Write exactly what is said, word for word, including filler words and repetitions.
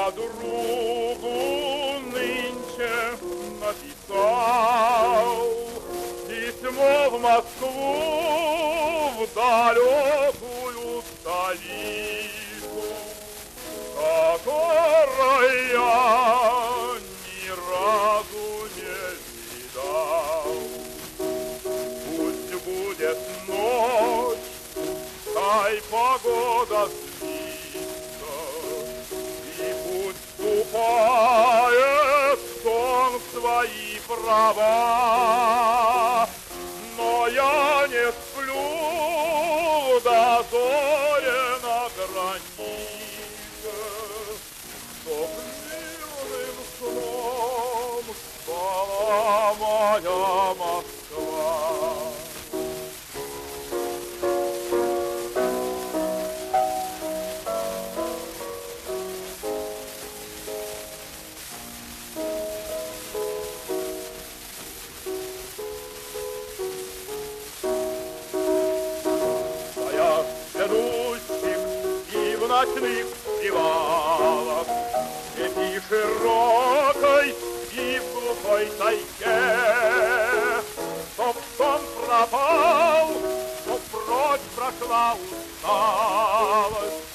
другу нынче написал письмо в Москву, в далекую столицу, которой я ни разу не видал. Пусть будет ночь, пускай погода длится, и пусть вступает сон в свои права, но я не сплю в дозоре на границе, чтоб мирным сном спала моя Москва. В ночных привалах, степи широкой и в глухой тайге, чтоб сон пропал, чтоб прочь прошла усталость,